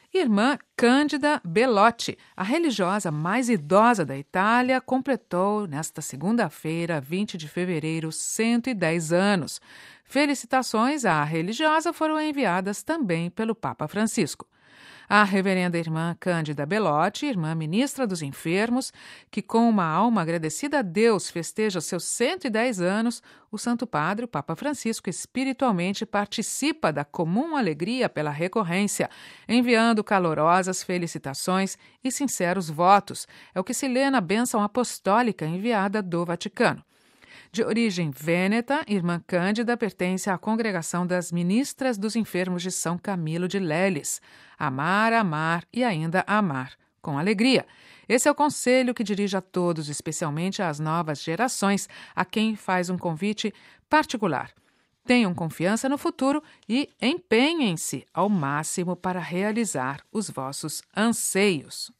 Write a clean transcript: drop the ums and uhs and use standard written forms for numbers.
Irmã Cândida Belotti, a religiosa mais idosa da Itália, completou nesta segunda-feira, 20 de fevereiro, 110 anos. Felicitações à religiosa foram enviadas também pelo Papa Francisco. A reverenda irmã Cândida Belotti, irmã ministra dos enfermos, que com uma alma agradecida a Deus festeja seus 110 anos, o Santo Padre, o Papa Francisco, espiritualmente participa da comum alegria pela recorrência, enviando calorosas felicitações e sinceros votos. É o que se lê na bênção apostólica enviada do Vaticano. De origem vêneta, irmã Cândida pertence à congregação das ministras dos enfermos de São Camilo de Leles. Amar, amar e ainda amar, com alegria. Esse é o conselho que dirige a todos, especialmente às novas gerações, a quem faz um convite particular. Tenham confiança no futuro e empenhem-se ao máximo para realizar os vossos anseios.